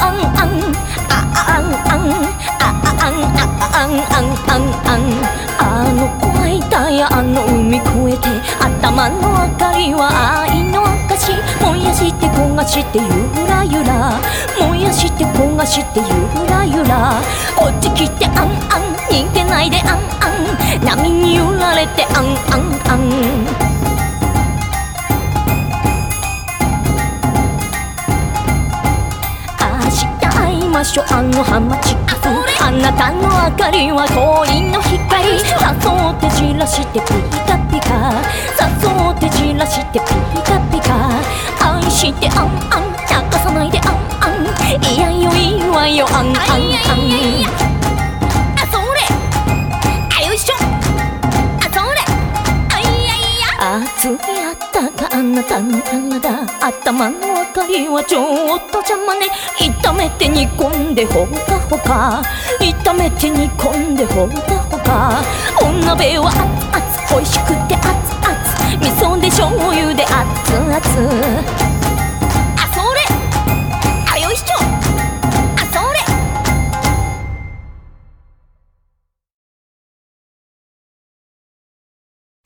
あんあんあんあんあんあんあんあんあん。あの怖いダイヤの海越えて、頭の明かりは愛の証。燃やして焦がしてゆらゆら、燃やして焦がしてゆらゆら。こっち来てあんあん、逃げないであんあん、波に揺られてあんあんあん。あの浜近く、あなたの明かりは恋の光。誘って散らしてピカピカ、誘って散らしてピカピカ。愛してあんあん、泣かさないであんあん、いやよいいわよあんあんあん。あそれあよいしょ、あそれあいやいや。熱いあったかあなたの体、頭の明かりはちょっと邪魔ね。炒めて煮込んでほかほか、炒めて煮込んでほかほか。お鍋は熱々美味しくて熱々、味噌で醤油